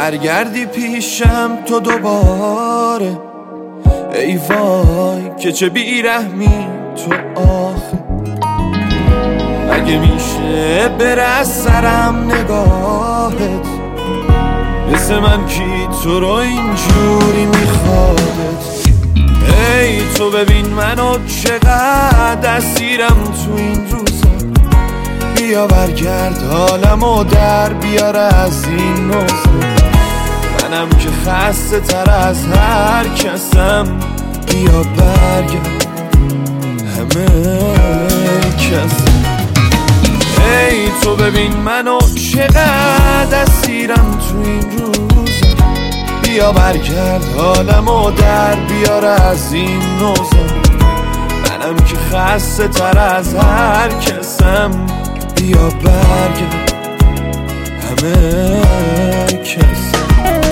برگردی پیشم تو دوباره. ای وای که چه بیرحمی تو آخه. اگه میشه بره از سرم نگاهت، مثل من کی تو رو اینجوری میخوادت. ای تو ببین منو چقدر اسیرم تو این روزا. بیا برگرد حالمو در بیاره از این نوزا. منم که خسته تر از هر کسم. بیا برگرد همه کسم. ای تو ببین منو چقدر اسیرم تو این روزا. بیا برگرد حالمو در بیاره از این نوزا. منم که خسته تر از هر کسم. بیا برگرد همه کسم.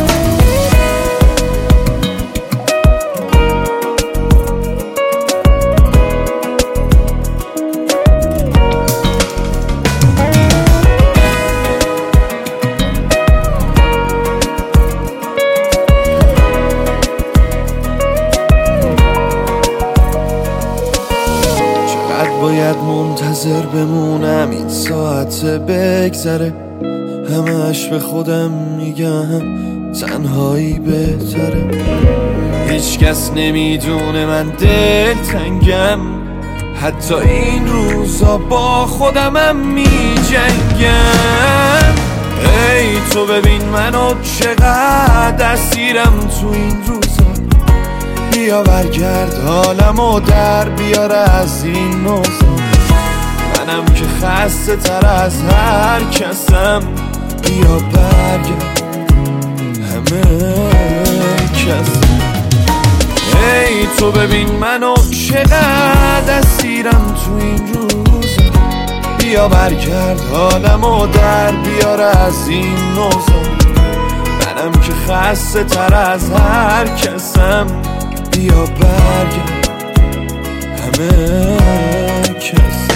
باید منتظر بمونم این ساعت بگذره. همش به خودم میگم تنهایی بهتره. هیچ کس نمیدونه من دلتنگم. حتی این روزا با خودمم میجنگم. ای تو ببین منو چقدر اسیرم تو این روزا. بیا برگرد حالمو در بیاره از این نوزا. منم که خسته تر از هر کسم. بیا برگرد همه کسم. ای تو ببین منو چقدر اسیرم تو این روزا. بیا برگرد حالمو در بیاره از این نوزا. منم که خسته تر از هر کسم. بیا برگرد همه کس.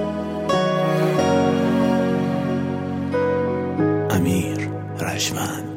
امیر رجوند.